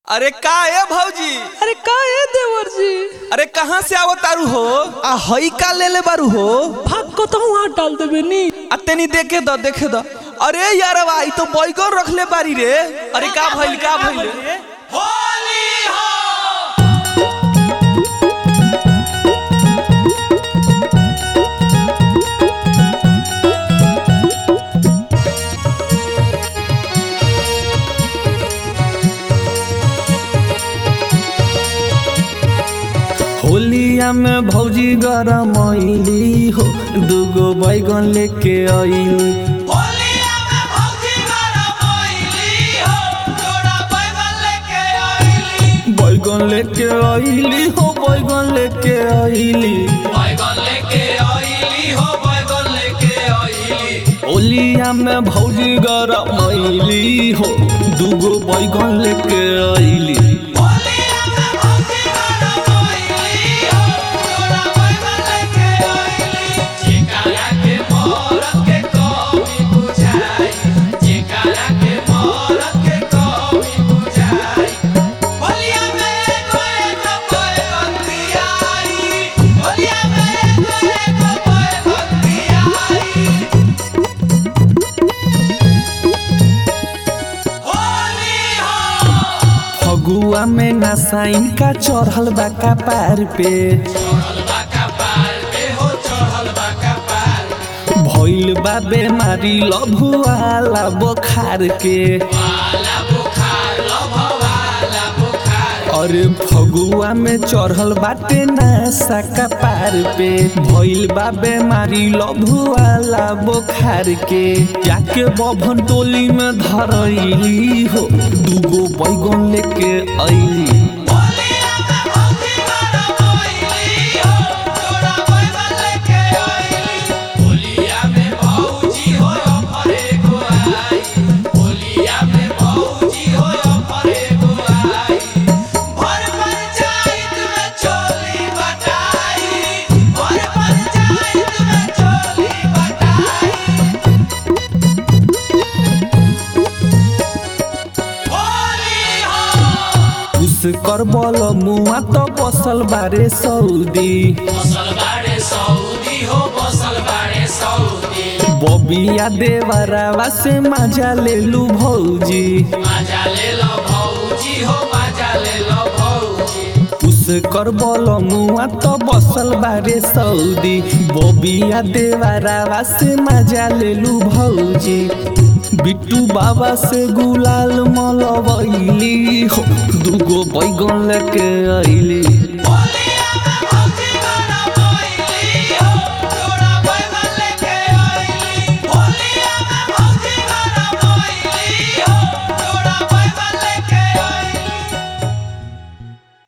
अरे का है भौजी? अरे का है देवर जी? अरे कहाँ से आवत तारू हो? आ हई का ले ले बारू हो? भाग को तो हाथ डाल देबे नी। अतेनी देखे द। अरे यार भाई तो बैगन रख ले बारी रे। अरे का भइल होली हो। होलिया में भौजी गरमैली हो, दूगो बैगन लेके आइली। होलिया में भौजी गरमैली हो, जोड़ा बैगन लेके आइली। बैगन लेके आइली हो, बैगन लेके आइली। बैगन लेके आइली हो, बैगन लेके आइली। होलिया में भौजी गरमैली हो, दूगो बैगन लेके आइली। फगुआ में नसाइन का चढ़ल बा कपार पे, भइल बा बेमारी लभुआला बुखार के। अरे फगुआ में चढ़ल बाटे नशा कपार पे, भइल बा बेमारी लभुआला बुखार के। जाके बभन टोली में धरैली हो, दूगो बैगन लेके आइली। कर बोल मुआ तो बसल बारे सऊदी, बबिया देवरावा से मजा ले लू भौजी। कर बोल मुआ तो बसल बारे सऊदी, बबिया देवरावा से मजा ले लू भौजी। बिट्टू बाबा से गुलाल मलवैली हो, दूगो बैगन लेके आइली।